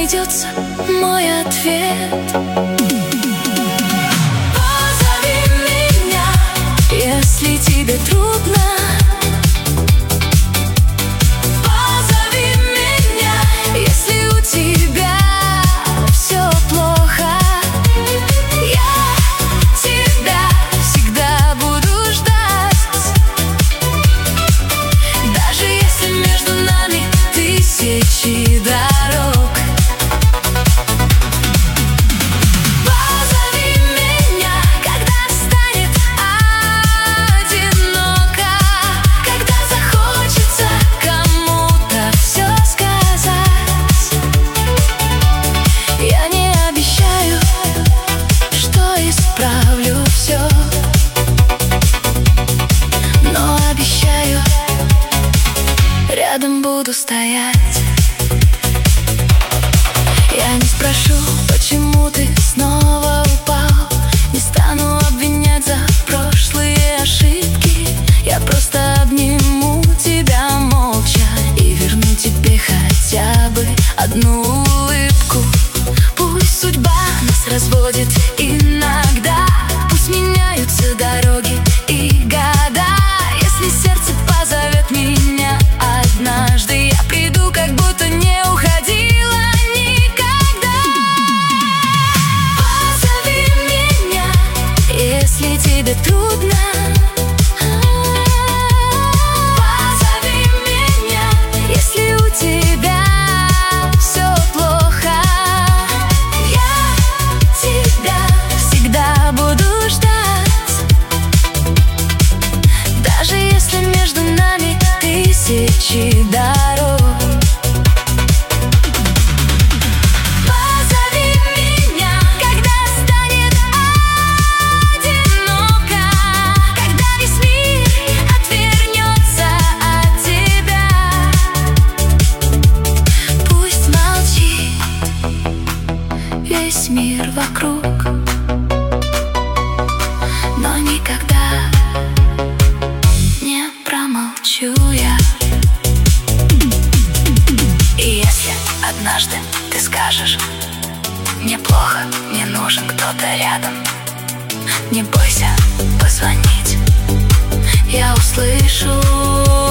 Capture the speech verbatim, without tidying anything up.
найдется мой ответ. Позови меня, если тебе трудно. Позови меня, если у тебя все плохо. Я тебя всегда буду ждать, даже если между нами тысячи дорог. Рядом буду стоять. Я не спрошу, почему ты снова упал. Не стану обвинять за прошлые ошибки. Я просто обниму тебя молча и верну тебе хотя бы одну улыбку. Пусть судьба нас разводит иногда, пусть меняются дороги и года. Если сердце позовет меня, однажды я приду, как будто не уходила никогда. Позови меня, если тебе трудно. Позови меня, если у тебя все плохо. Я тебя всегда буду ждать, даже если между нами тысячи дорог. Позови меня, когда станет одиноко, когда весь мир отвернется от тебя. Пусть молчит весь мир вокруг, но никогда не промолчу я. И если однажды ты скажешь: мне плохо, мне нужен кто-то рядом, не бойся позвонить, я услышу.